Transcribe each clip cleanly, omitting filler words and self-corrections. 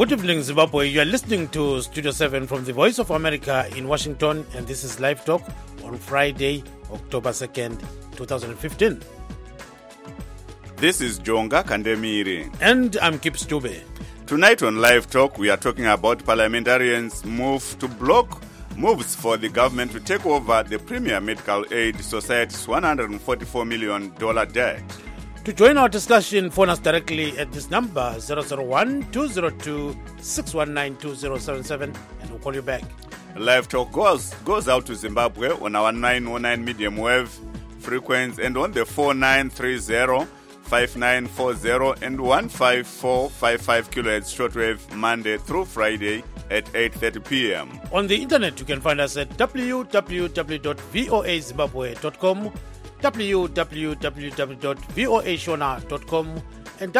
Good evening, Zimbabwe. You are listening to Studio 7 from the Voice of America in Washington, and this is Live Talk on Friday, October 2nd, 2015. This is Jonga Kandemiri. And I'm Kip Stube. Tonight on Live Talk, we are talking about parliamentarians' move to block moves for the government to take over the Premier Medical Aid Society's $144 million debt. To join our discussion, phone us directly at this number, 001-202-619-2077, and we'll call you back. Live Talk goes out to Zimbabwe on our 909 medium wave frequency and on the 4930, 5940 and 15455 kilohertz shortwave Monday through Friday at 8:30 p.m. On the internet, you can find us at www.voazimbabwe.com, www.voashona.com, and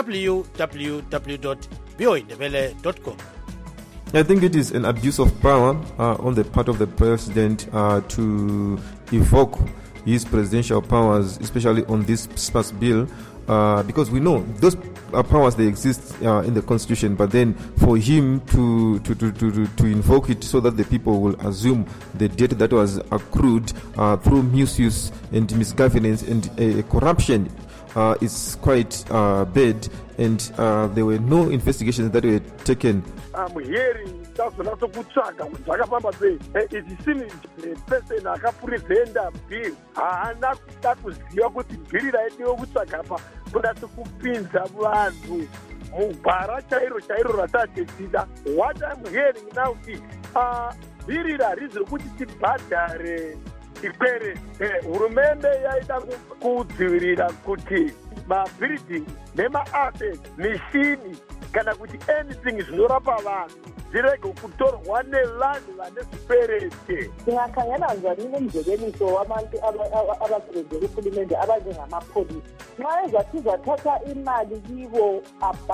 www.voindebele.com. I think it is an abuse of power on the part of the president to evoke his presidential powers, especially on this SPAS bill, because we know those powers, they exist in the constitution, but then for him to invoke it so that the people will assume the debt that was accrued through misuse and misgovernance and corruption is quite bad, and there were no investigations that were taken. I'm hearing tazonatso kutsvaga kuti zvakafamba sei. It seems the person akapresenta bill haana kuda kuziva kuti bhiri raidiwa kutsvaga apa kunatso kupinza vanhu mugwara chairo ratatedzida. What I'm hearing now is bhiri rarizi rekuti tibhadhare tikwere. Hurumende yaida kudzivirira kuti mabhiridhingi nemaasset mishini kana kuti anything zvinorapa vanhu zvirege kutorwa nevanhu vane zviperete. Tingakanyananzwa nomzekeliso wabantu abasebenza kuhulumende abanjengamapholisa. Nxa ezathatha imali kibo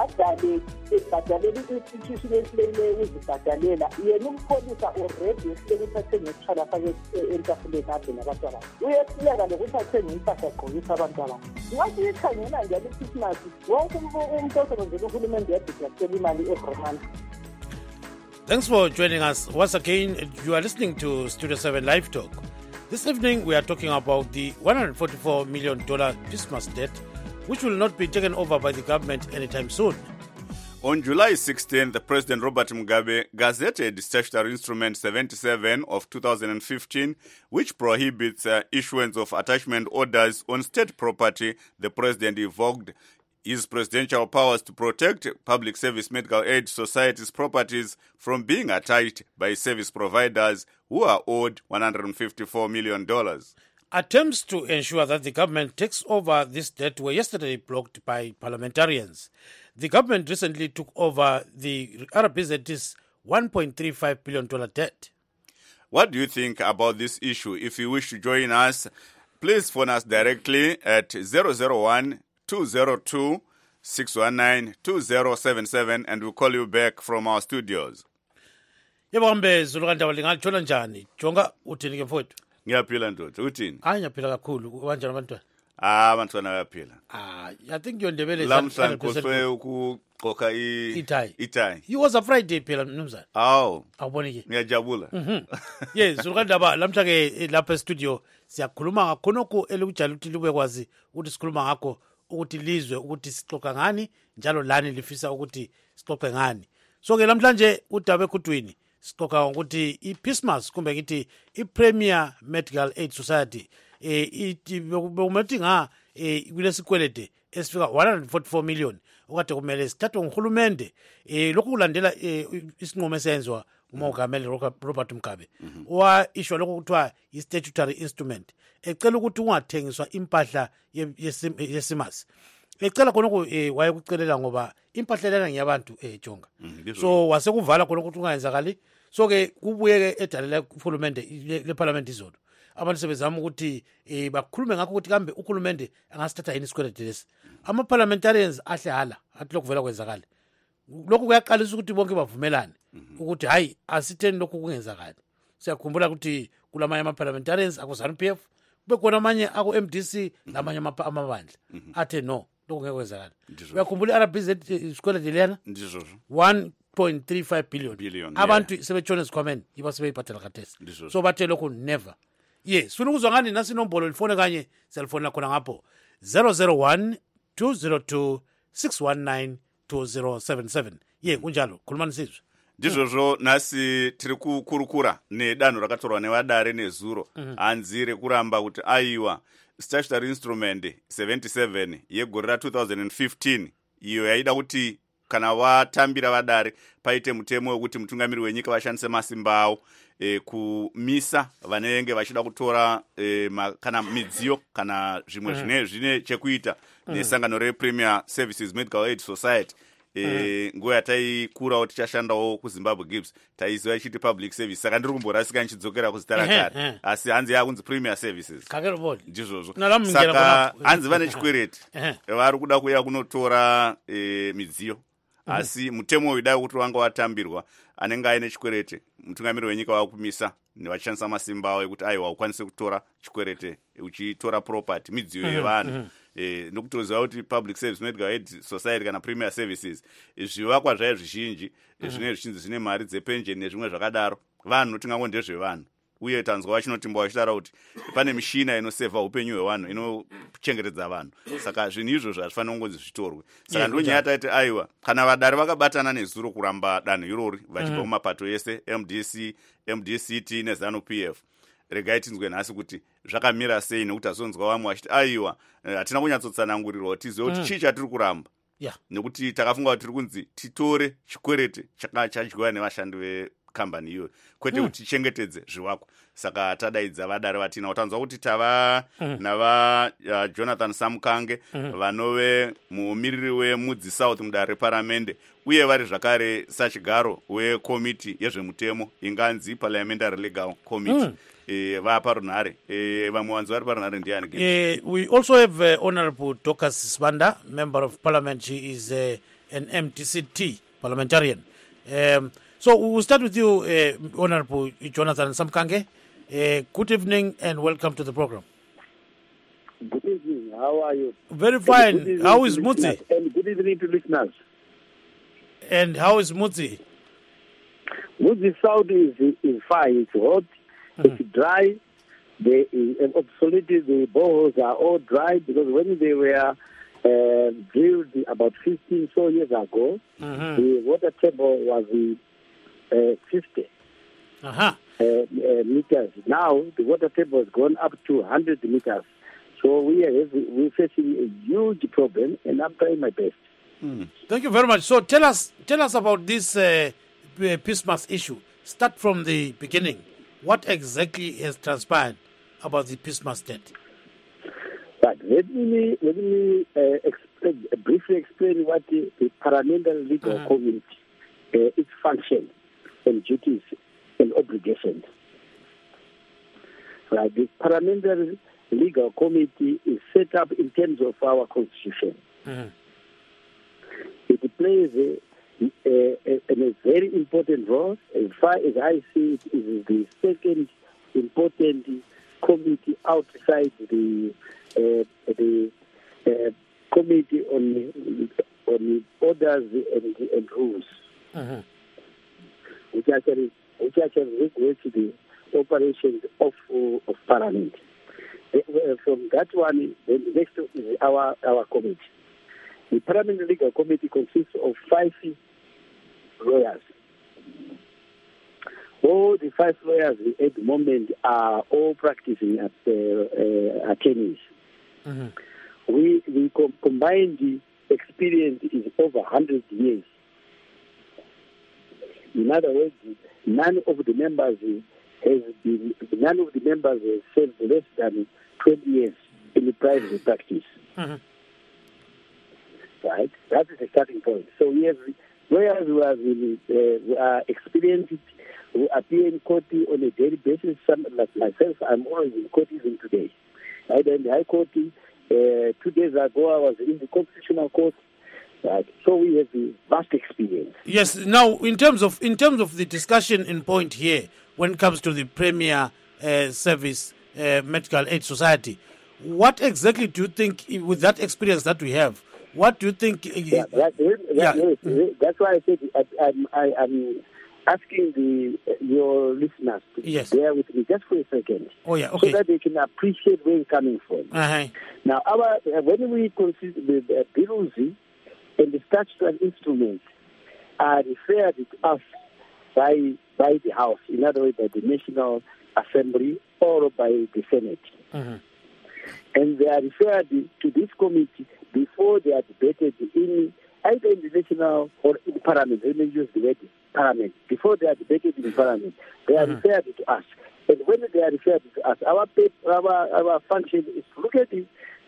ebhadalele i-institution esileyo ukuzibhadalela, yena umpholisa already esileyo athenge isitshwala afake entafuleni ade nabantwana. Uyehluleka lokuthi athenge impahla agqokisa abantwana. Nxa siyikhangela njalo iChristmas, wonke umuntu osebenzela uhulumende yadedasela imali every. Thanks for joining us. Once again, you are listening to Studio 7 Live Talk. This evening, we are talking about the $144 million Christmas debt, which will not be taken over by the government anytime soon. On July 16, the President Robert Mugabe gazetted Statutory Instrument 77 of 2015, which prohibits issuance of attachment orders on state property. The President evoked his presidential powers to protect public service medical aid societies' properties from being attached by service providers who are owed $154 million. Attempts to ensure that the government takes over this debt were yesterday blocked by parliamentarians. The government recently took over the RBZ's $1.35 billion debt. What do you think about this issue? If you wish to join us, please phone us directly at 001-202-619-2077 and we'll call you back from our studios. Yebambe zulukandaba lingatshona njani? Jonga uthini ke mfowethu? Ngiyaphila ndoda. Uthini? Ngiyaphila kakhulu. Kanjani abantwana? Abantwana bayaphila. I think you're ndebele lamhla ngikhohlwe ukugqoka itie. It was a Friday phela mnumzana. Awuboni ke. Ngiyajabula. Yes, zulukandaba lamhla ke lapha e-studio siyakhuluma ngakhonokho elukujala ukuthi libe kwazi ukuthi sikhuluma ngakho ukuthi lizwe ukuthi sixoxa ngani njalo lani lifisa ukuthi sixoxe ngani. So ke namhlanje udaba ekhutwini sixoxa ukuthi iPSMAS kumbe ngithi iPremier Medical Aid Society bekumethi kulesikwelede esifika 144 million okade kumele sithathwe nguhulumende lokhu kulandela isinqumo esenzwa uMongameli Robert Mugabe wa-issue lokhu kuthiwa i-statutory instrument ecela ukuthi ungathengiswa impahla yesimasi. Ecela khonokho wayekucelela ngoba impahla lena ngiyabantu Jonga. So wasekuvala khona ukuthi ungayenzakali. So ke kubuye ke edalela uhulumende leparlament izolo. Abantu sebezama ukuthi bakhulume ngakho ukuthi kambe uhulumende angasithatha yini isikwelede lesi. Ama-parliamentarians ahle athi lokuvela kwenzakala. Lokhu kuyaqalisa ukuthi bonke bavumelane ukuthi hayi asitheni lokhu kungenzakali. Siyakhumbula ukuthi kulamanye ama-parliamentarians ako-ZANU-PF kube khona amanye ako-MDC lamanye amabandla athe no lokhu ngeke kwenzakala. Uyakhumbula i-RBZ isikwelede lena 8.35 billion abantu sebetshona ezikhwameni yiba sebeyibhathela khathesi so bathe lokhu never sifuna ukuzwa ngani nasi inombolo lifone kanye siyalifonela khona ngapho 001 202 619 2077 kunjalo khulumani sizwe ndizvozvo nhasi tiri kukurukura nedanho rakatorwa nevadare nezuro hanzi rekuramba kuti aiwa statutory instrument 77 yegore ra2015 iyo yaida kuti kana vatambira vadare paite mutemo wekuti mutungamiri wenyika vashandise masimba avo kumisa vanenge vachida kutora kana midziyo kana zvimwe zvine chekuita nesangano rePremier Services Medical Aid Society nguva yataikurawo tichashandawo kuZimbabwe Gibbs taiziva ichiti public service saka ndiri kumborasika nichidzokera kuzita rakare asi hanzi yakunzi Premier Services ndizvozvo saka hanzi vane chikwereti vari kuda kuuya kunotora midziyo asi mutemo widai kuti wanga watambirwa anenge aine chikwerete mutungamiri wenyika wakumisa nevachishandisa masimba avo ekuti aiwa ukwanise kutora chikwerete uchitora property midziyo yevanhu nokutoziva kuti Public Service Medical Aid Society kana Premier Services zvivakwa zvayo zvizhinji zvine zvichinzi zvine mari dzepensheni nezvimwe zvakadaro vanhu tingango ndezvevanhu uye tanzwa vachinotimba vachitaura kuti pane mishina inosevha upenyu hwevanhu inochengetedza vanhu saka zvinhu izvozvo hazvifanira kungonzi zvitorwe saka ndonyaya taiti aiwa kana vadare vakabatana nezuro kuramba danho irori vachibva mumapato ese MDCT neZANU-PF regai tinzwe nhasi kuti zvakamira sei nekuti azonzwa vamwe vachiti aiwa hatina kunyatsotsanangurirwa kuti tizive kuti chii chatiri kuramba nekuti takafunga kuti tiri kunzi titore chikwerete chadyiwa nevashandi vekambani iyoyo kwete kuti tichengetedze zvivakwa saka tadaidza vadare vatina utanzwa kuti tava navaJonathan Samukange vanove mumiriri wemudzi South mudare reparamende uye vari zvakare sachigaro wekomiti yezvemutemo inganzi Parliamentary Legal Committee vaparunhare vamwe vanzi vari parunhare ndiani we also have Honorable Dorcas Sibanda, Member of Parliament. She is an MDCT parliamentarian. So we'll start with you, Honorable Jonathan Samkange. Good evening and welcome to the program. Good evening. How are you? Very fine. How is Mutsi? And good evening to listeners. And how is Mutsi? Mutsi South is fine. It's hot. It's dry. Absolutely, the boreholes are all dry because when they were drilled about 15 so years ago, the water table was 50 meters. Now the water table has gone up to 100 meters. So we're facing a huge problem, and I'm trying my best. Thank you very much. So tell us about this Pismas issue. Start from the beginning. What exactly has transpired about the Pismas debt? But let me briefly explain what the Parliamentary Legal Committee, its function and duties and obligations. Right, the Parliamentary Legal Committee is set up in terms of our Constitution. It plays a very important role. As far as I see it, is the second important committee outside the committee on orders and rules, which actually regulates the operations of Parliament. From that one, the next is our committee. The Parliamentary Legal Committee consists of 5 lawyers. All the 5 lawyers at the moment are all practicing as attorneys. We combined experience is over 100 years. In other words, none of the members has served less than 20 years in the private practice. Right, that is the starting point. So we have lawyers who are experienced, who appear in court on a daily basis. Some like myself, I'm always in court even today. Right, in the High Court. 2 days ago, I was in the Constitutional Court. Right. So we have the vast experience. Yes. Now, in terms of the discussion in point here, when it comes to the Premier Service Medical Aid Society, what exactly do you think, with that experience that we have, What do you think? That's why I said I'm asking your listeners to bear with me just for a second. Oh, yeah, okay. So that they can appreciate where we're coming from. Now, when we consider the bills and the statutory instruments are referred to us by the House, in other words, by the National Assembly or by the Senate. And they are referred to this committee before they are debated either in the national or in the parliament. Let me use the word parliament. Before they are debated in the parliament, they are referred to us. And when they are referred to us, our function is to look at the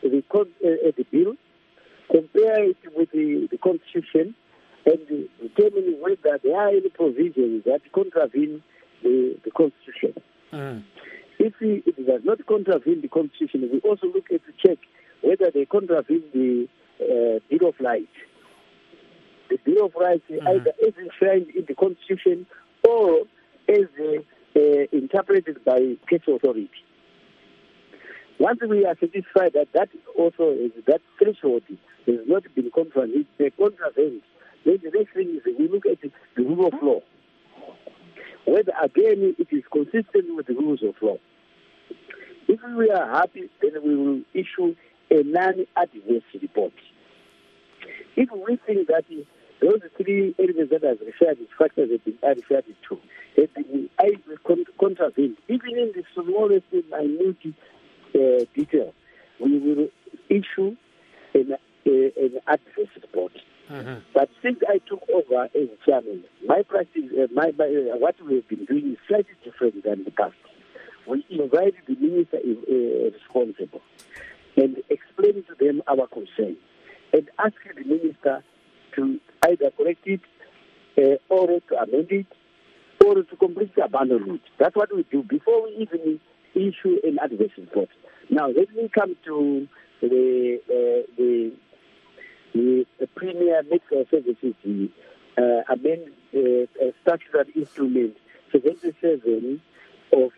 bill, compare it with the constitution, and determine whether there are any provisions that contravene the constitution. If it does not contravene the constitution, we also look at to check whether they contravene the Bill of Rights. The Bill of Rights either as enshrined in the constitution or as interpreted by case authority. Once we are satisfied that also is that threshold has not been contravened, then the next thing is we look at the rule of law. Whether again it is consistent with the rules of law. If we are happy, then we will issue a non-adverse report. If we think that those three elements that are referred, factors that are referred to, have been contravened, even in the smallest minute detail, we will issue an adverse report. But since I took over as chairman, my practice, what we have been doing is slightly different than the past. We invited the minister responsible and explained to them our concern and asked the minister to either correct it or to amend it or to completely abandon it. That's what we do before we even issue an adverse report. Now, let me come to the Premier Medical Services statutory instrument 77 of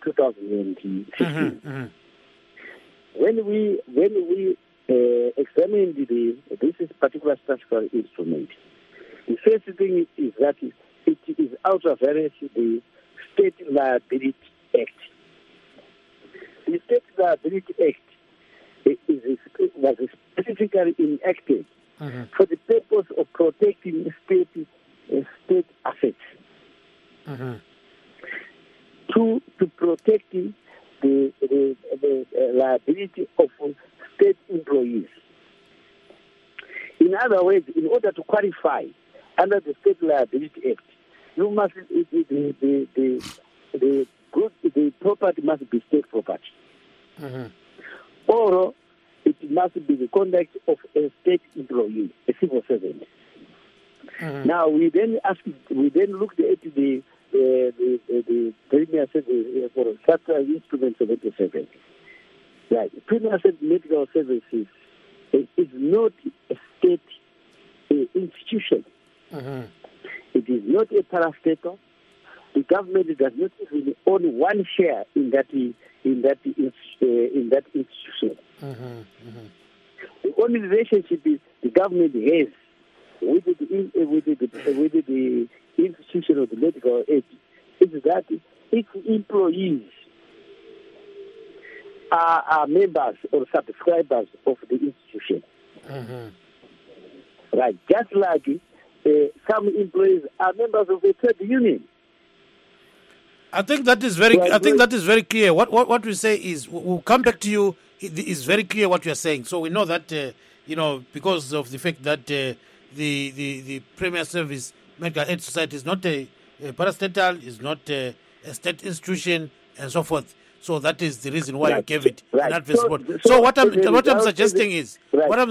2015. When we examined this particular statutory instrument, the first thing is that it is out of variance the State Liability Act. The State Liability Act was specifically enacted for the purpose of protecting state assets, to protect the liability of state employees. In other words, in order to qualify under the State Liability Act, you must the property must be state property, or it must be the conduct of a state employee, a civil servant. Now we then looked at the Premier Service for Statutory Instrument 77. Right, Premier Medical Services is not a state institution. It is not a parastatal. The government does not even own one share in that institution. The only relationship the government has with the institution of the medical aid is that its employees are members or subscribers of the institution. Right, just like some employees are members of a trade union. I think that is very clear. What we say is we'll come back to you. It is very clear what you are saying. So we know that because of the fact that the Premier Service Medical Aid Society is not a parastatal, is not a state institution, and so forth. So that is the reason why you gave it an adverse report. So what I'm suggesting is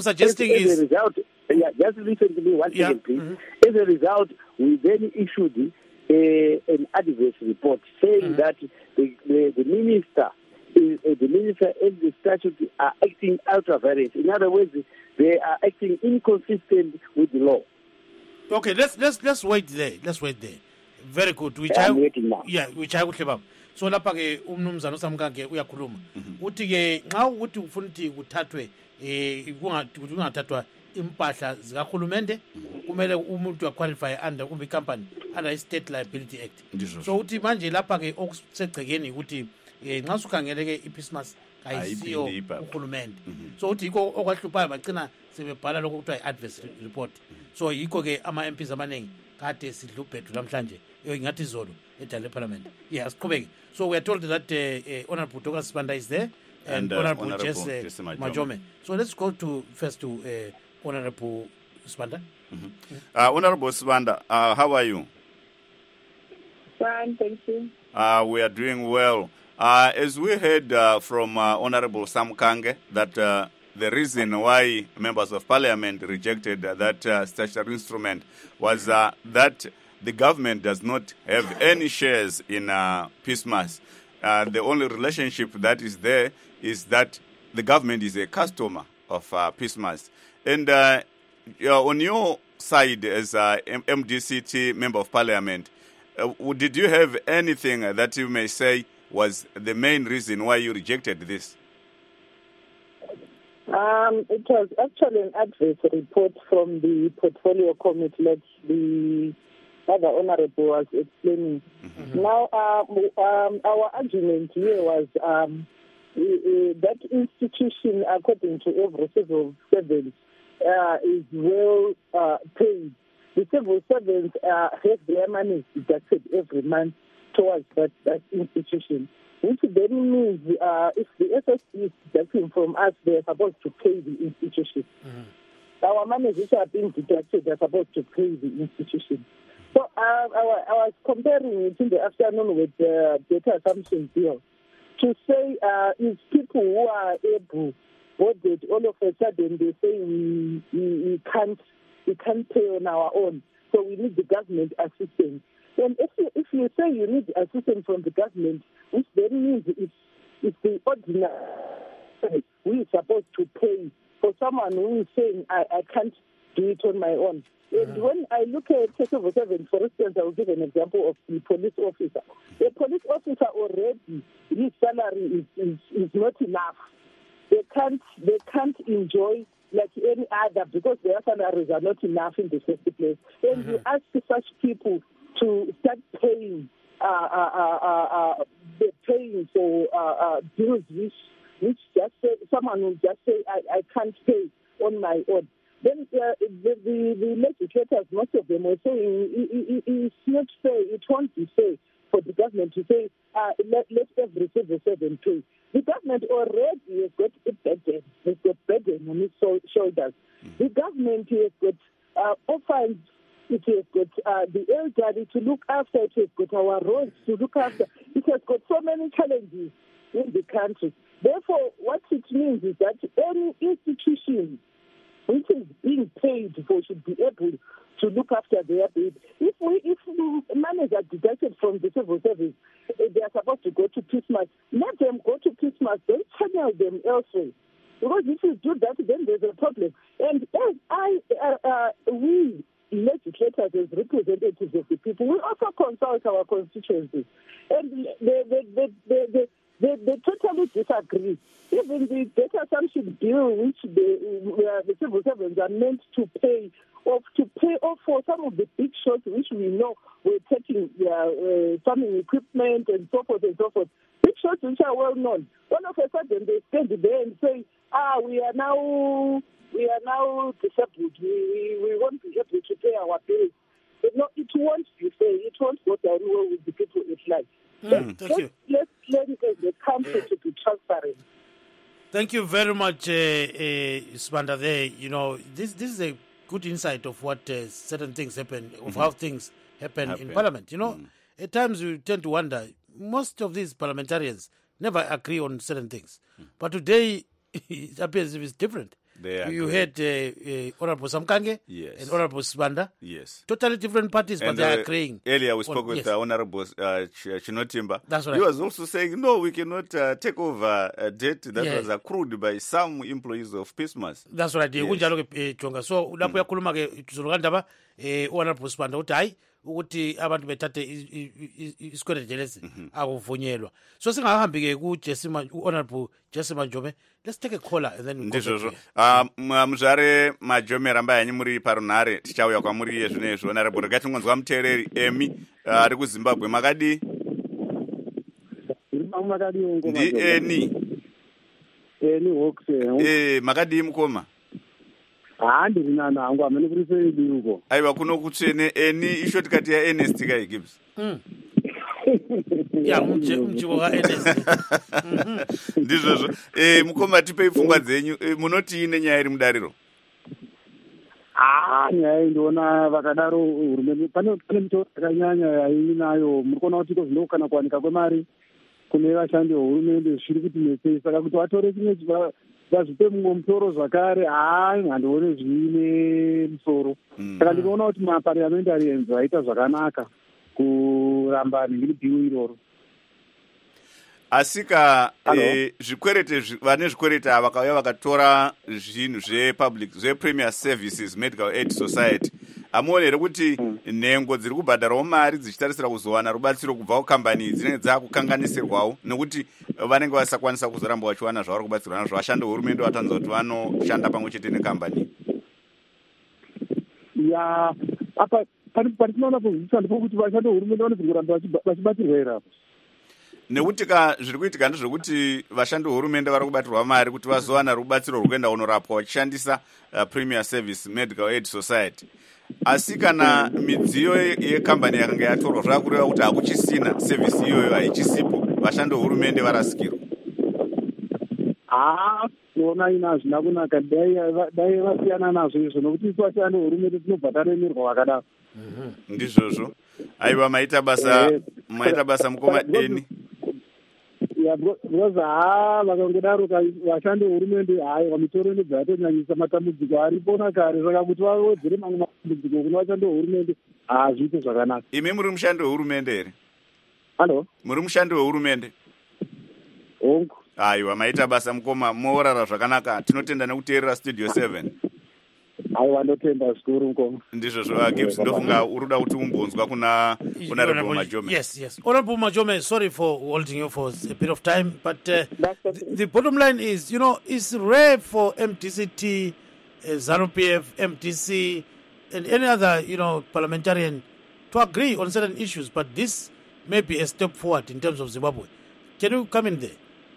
just listen to me one second, please. As a result, we then issued an adverse report saying that the minister and the statute are acting out of variance. In other words, they are acting inconsistent with the law. Okay, let's wait there. Very good. I'm waiting now. Yeah, which I would have up. So lapha ke umnumzana uSamkake uyakhuluma uthi ke nxa uthi ufuna ukuthi kuthathwe kungathathwa impahla zikahulumende kumele umuntu aqualify under kumbe company under i-State Liability Act. So uthi manje lapha ke okusegcekeni ukuthi nxa sukhangeleke iPeacemas ayisiyo uhulumende. So uthi yikho okwahluphayo bagcina sebebhala lokho kuthiwa i-adverse report. So yikho ke ama-MPs amaningi kade sidlubhethu namhlanje ngathi izolo edale parliament. Yeah, siqhubeke. So we are told that Honorable Dr. Sibanda is there and Honorable Jesse Majome. So let's go first to Honorable Sibanda. Honorable Sibanda, how are you? Fine, thank you. We are doing well. As we heard from Honorable Sam Kange that the reason why members of parliament rejected that statutory instrument was that the government does not have any shares in Peacemas. The only relationship that is there is that the government is a customer of Peacemas. And on your side as MDCT Member of Parliament, did you have anything that you may say was the main reason why you rejected this? It was actually an adverse report from the portfolio committee that the other honorable was explaining. Now, our argument here was that institution, according to every civil servant, is well paid. The civil servants have their money deducted every month towards that institution, which then means if the SSC is deducting from us, they're supposed to pay the institution. Our money which are being deducted, they're supposed to pay the institution. So I was comparing it in the afternoon with the data assumption bill to say if people who are able voted all of a sudden they say we can't pay on our own, so we need the government assistance. And if you say you need assistance from the government, which then means it's the ordinary we are supposed to pay for someone who is saying I can't do it on my own. And when I look at civil servants, for instance, I will give an example of the police officer. The police officer already, his salary is not enough. They can't enjoy like any other because their salaries are not enough in the first place. And you ask such people to start paying, paying for bills which just say, someone will just say I can't pay on my own. Then the legislators, most of them were saying it's not fair, it won't be fair for the government to say let every civil servant pay. The government already has got a burden, has got burden on its shoulders. The government has got orphans, it has got the elderly to look after, it has got our roads to look after. It has got so many challenges in the country. Therefore, what it means is that any institution which is being paid for should be able to look after their baby. If money are deducted from the civil service, they are supposed to go to Peacemas. Let them go to Peacemas, then channel them elsewhere. Because if you do that, then there's a problem. And as we legislators as representatives of the people, we also consult our constituencies. And they totally disagree. Even the data assumption bill, which the civil servants are meant to pay off for some of the big shots, which we know were taking farming equipment and so forth and so forth. Big shots which are well known. All of a sudden they stand there and say, we are now disabled. We won't be able to pay our bills. But no, it won't be fair. It won't go down well with the people at large. Let's learn as a country to be transparent. Thank you very much, Sibanda. There, you know, this is a good insight of what certain things happen, of how things happen in Parliament. You know, at times we tend to wonder. Most of these parliamentarians never agree on certain things, but today it appears it's different. You had Honorable Samkange and Honorable Sibanda. Yes. Totally different parties, but they are agreeing. Earlier we spoke with Honorable Chinotimba. That's right. He was also saying, no, we cannot take over a debt that was accrued by some employees of Peacemas. That's right. Yes. So, lapho yakhuluma ke Honorable Sibanda uthi hayi ukuthi abantu bethathe isikwelede lesi akuvunyelwa. So singahambi ke ku-Honorable Jesse Majome. Let's take a caller and then ndizvozvo. Muzvare Majome rambai hanyi muri parunhare, tichauya kwamuri yezvinezvo. Honorable regai tingonzwa muteereri Emi ari kuZimbabwe. Makadi? Ndi Eni Hawks. Makadi mukoma? Ndiri nana hangu amene kuri sei uko. Aiwa kuno kutsvene Eni isho tikati ya Ernest kai Gibbs. Ya mchiko wa Ernest. Ndizvozvo. Mukoma tipei pfungwa dzenyu. Munoti nenyaya iri mudariro? Nyaya ndiona vakadaro hurumende pane mitoro yakanyanya yainayo. Muri kuona kuti zvino kana kuwanika kwemari kune vashandi vehurumende zviri kuti netsei. Saka kuti vatore chimwe vazvipe mumwe mutoro zvakare handione zvine musoro. Saka ndinoona kuti maparliamentarians vaita zvakanaka kuramba nhingiridhiyo iroro. Asika zvikwerete vane zvikwerete ava vakauya vakatora zvinhu zvepremier services medical aid society. Amuone here kuti nhengo dziri kubhadharawo mari dzichitarisira kuzowana rubatsiro kubva kukambani dzinenge dzakukanganisirwawo nekuti vanenge vasakwanisa kuzoramba vachiwana zvavari kubatsirwa nazvo. Vashandi vehurumende vatanzwa kuti vanoshanda pamwe chete nekambani. Apa patinoona kuzvisa ndipo vashandi vehurumende vanogona kuramba vachibatsirwa here apo. Nekuti zviri kuitika ndezvekuti vashandi vehurumende vari kubatirwa mari kuti vazowana rubatsiro rwekuenda kunorapwa vachishandisa Premier Service Medical Aid Society. Asi kana midziyo yekambani yakanga yatorwa zvava kureva kuti hakuchisina sevhisi iyoyo, haichisipo, vashandi vehurumende varasikirwa. Kuona ina hazvina kunaka, dai vasiyana nazvo izvo nokuti isu vashandi vehurumende tinobva taremerwa vakadaro. Ndizvozvo. Aiwa maita basa mukoma Eni. Because vakangodaro vashandi vehurumende mitoro inobva yatonyanyisa matambudziko aripona kare, saka kuti vawedzere mamwe matambudziko kune vashandi vehurumende hazviite zvakanaka. Imi muri mushandi wehurumende here? Halo? Muri mushandi wehurumende? Hongu. Aiwa maita basa mukoma, moorara zvakanaka. Tinotenda nekuteerera Studio 7. Aiwa ndotenda zvikuru mukoma. Ndizvozvo Gibbs ndofunga uruda kuti umbonzwa kuna Honorable Majome. Yes. Honorable Majome, sorry for holding you for a bit of time, but the bottom line is, it's rare for MTCT, ZANU-PF, MTC, and any other, parliamentarian to agree on certain issues, but this may be a step forward in terms of Zimbabwe. Can you come in there?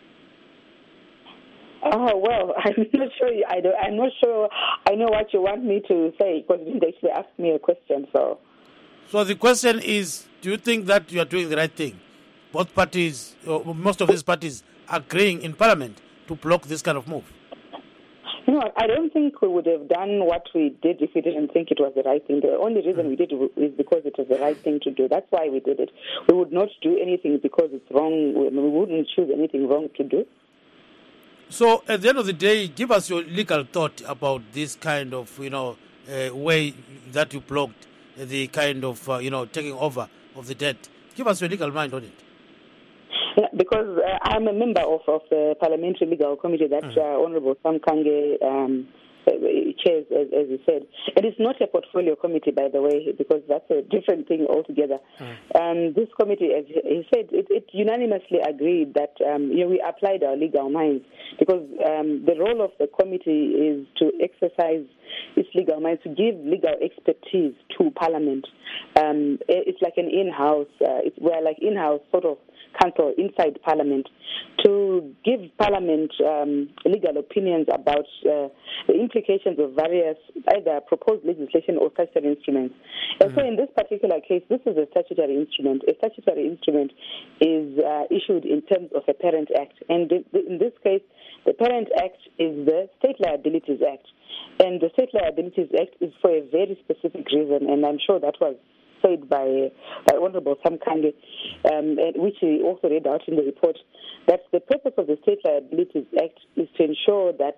Well, I'm not sure. I'm not sure I know what you want me to say because you didn't actually ask me a question. So the question is, do you think that you are doing the right thing? Both parties, or most of these parties, agreeing in Parliament to block this kind of move? I don't think we would have done what we did if we didn't think it was the right thing. The only reason we did it is because it was the right thing to do. That's why we did it. We would not do anything because it's wrong. We wouldn't choose anything wrong to do. So at the end of the day, give us your legal thought about this kind of, way that you blocked the kind of, taking over of the debt. Give us your legal mind on it. Yeah, because I'm a member of the Parliamentary Legal Committee that Honourable Sam Kange chairs, as you said. And it's not a portfolio committee, by the way, because that's a different thing altogether. This committee, as he said, it unanimously agreed that we applied our legal minds because the role of the committee is to exercise its legal minds, to give legal expertise to Parliament. It's like an in-house, we're like in-house sort of council inside Parliament to give Parliament legal opinions about the implications of various either proposed legislation or statutory instruments. And so in this particular case, this is a statutory instrument. A statutory instrument is issued in terms of a Parent Act. And in this case, the Parent Act is the State Liabilities Act. And the State Liabilities Act is for a very specific reason, and I'm sure that was said by Honourable Sam Kange, which he also read out in the report, that the purpose of the State Liabilities Act is to ensure that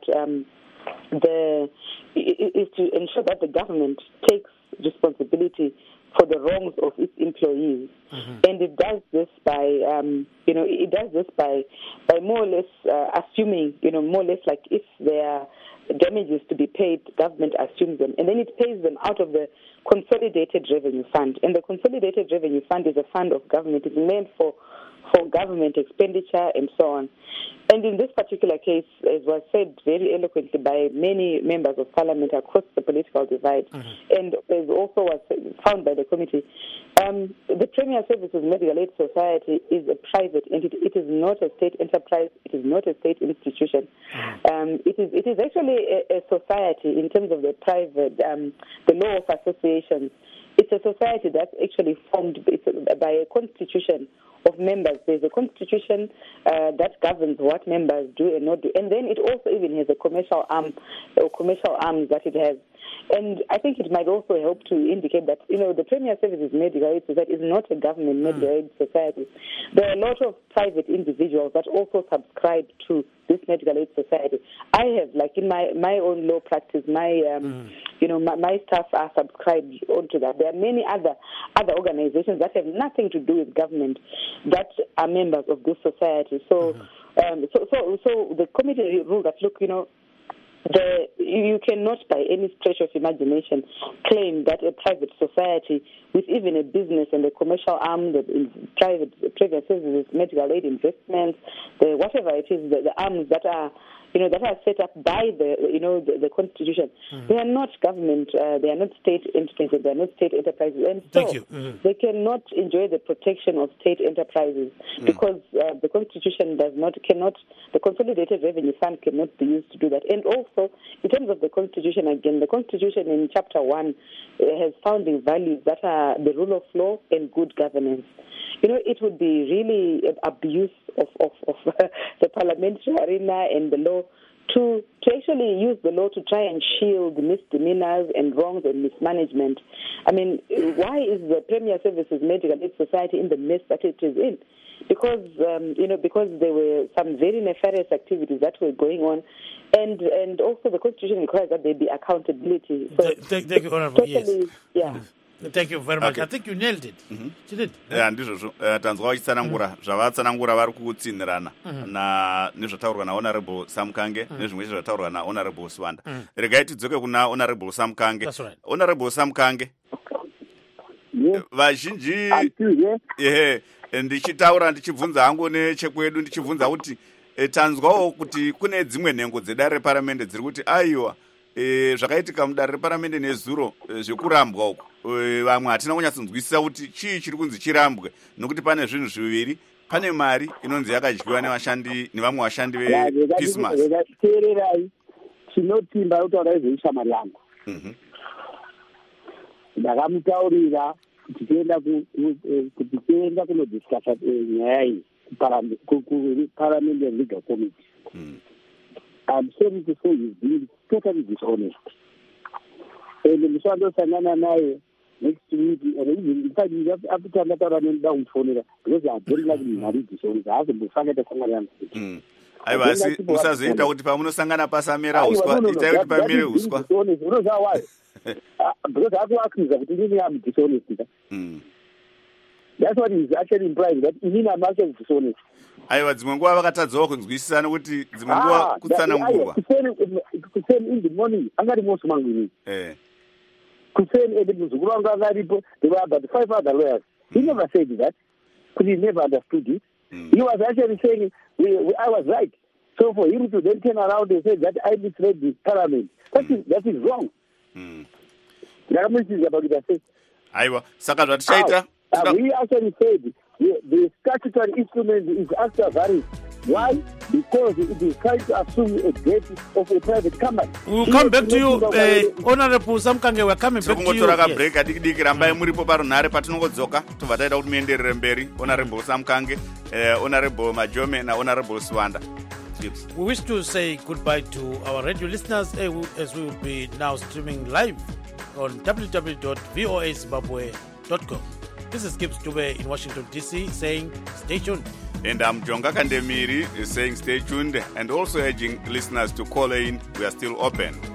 the government takes responsibility for the wrongs of its employees, and it does this by by more or less assuming, more or less like if there are damages to be paid, government assumes them, and then it pays them out of the Consolidated Revenue Fund. And the Consolidated Revenue Fund is a fund of government. It's meant for government expenditure and so on. And in this particular case, as was said very eloquently by many members of parliament across the political divide, and as also was found by the committee, the Premier Services Medical Aid Society is a private entity. It is not a state enterprise. It is not a state institution. It is actually a society in terms of the private, the law of associations. It's a society that's actually formed by a constitution of members. There's a constitution that governs what members do and not do. And then it also even has a commercial arm or commercial arms that it has. And I think it might also help to indicate that, the Premier Services Medical Aid Society is not a government medical aid society. There are a lot of private individuals that also subscribe to this medical aid society. I have, like in my own law practice, my staff are subscribed onto that. There are many other organizations that have nothing to do with government that are members of this society. So, so the committee ruled that, look, you cannot, by any stretch of imagination, claim that a private society with even a business and a commercial arm, the private services, medical aid investments, whatever it is, the arms that are set up by the Constitution, they are not government, they are not state entities, they are not state enterprises, and so they cannot enjoy the protection of state enterprises because the Constitution the Consolidated Revenue Fund cannot be used to do that. And also, in terms of the Constitution, again, the Constitution in Chapter 1 has founding values that are the rule of law and good governance. It would be really an abuse of the parliamentary arena and the law to actually use the law to try and shield misdemeanors and wrongs and mismanagement. I mean, why is the Premier Services Medical Aid Society in the mess that it is in? Because because there were some very nefarious activities that were going on, and also the Constitution requires that there be accountability. So thank you, Honorable. Totally, yes. Thank you very much. Okay. I think you nailed it. You did. Yeah, ndizvo tanzwa vachitsanangura zvavatsanangura vari kutsinirana nezvataurwa naHonorable Samkange nezvimwe zvataurwa naHonorable Swanda. Regai tidzoke kuna Honorable Samkange. That's right. Honorable Samkange. Vazhinji ndichitaura ndichibvunza hangu nechekwedu ndichibvunza kuti tanzwawo kuti kune dzimwe nhengo dzedare reparamende dziri kuti aiwa zvakaitika mudare reparamende nezuro zvekurambwa uko vamwe hatina kunyatsonzwisisa kuti chii chiri kunzi chirambwe nokuti pane zvinhu zviviri. Pane mari inonzi yakadyiwa nevamwe vashandi veChristmas. Teererai, tinotimba kutaura nezveishamwari yangu. Ndakamutaurira kuti tienda kunodiscassa nyaya iyi kuParliament Legal Committee. I'm sorry to say he's being totally dishonest. And musandosangana naye next week, and in fact, after ndataura ndomufonera because I don't like him very dishonest. I have to find out somewhere else. Aiwa, musazoita kuti pamunosangana pasamera uswa itai kuti pamere uswa. Because I have to that he am dishonest. That's what he's actually implying, that he am actually dishonest. Aiwa, dzimwe nguva vakatadzawo kunzwisisa nokuti dzimwe nguva kutsanangurwa. Kuseni in the morning, angari mosi mangu ini. Kuseni ende muzukuru wangu akaripo, there were about 5 other lawyers. He never said that, because he never understood it. He was actually saying, I was right. So for him to then turn around and say that I misled the parliament, that is wrong. Aiwa, saka zvatichaita. We actually said the statutory instrument is after various. Why? Because it is trying to assume a debt of a private company. We'll come back to you, Honorable Samkange. We're coming back to you. Yes. Break adiki rambai muripo parunare patinongodzoka tobva taita kuti muenderere mberi. Honorable Samkange, Honorable Majome na Honorable Swanda. We wish to say goodbye to our radio listeners as we will be now streaming live on www.voazimbabwe.com. This is Gibbs Dube in Washington, D.C. saying stay tuned. And I'm Jonga Kandemiri saying stay tuned and also urging listeners to call in. We are still open.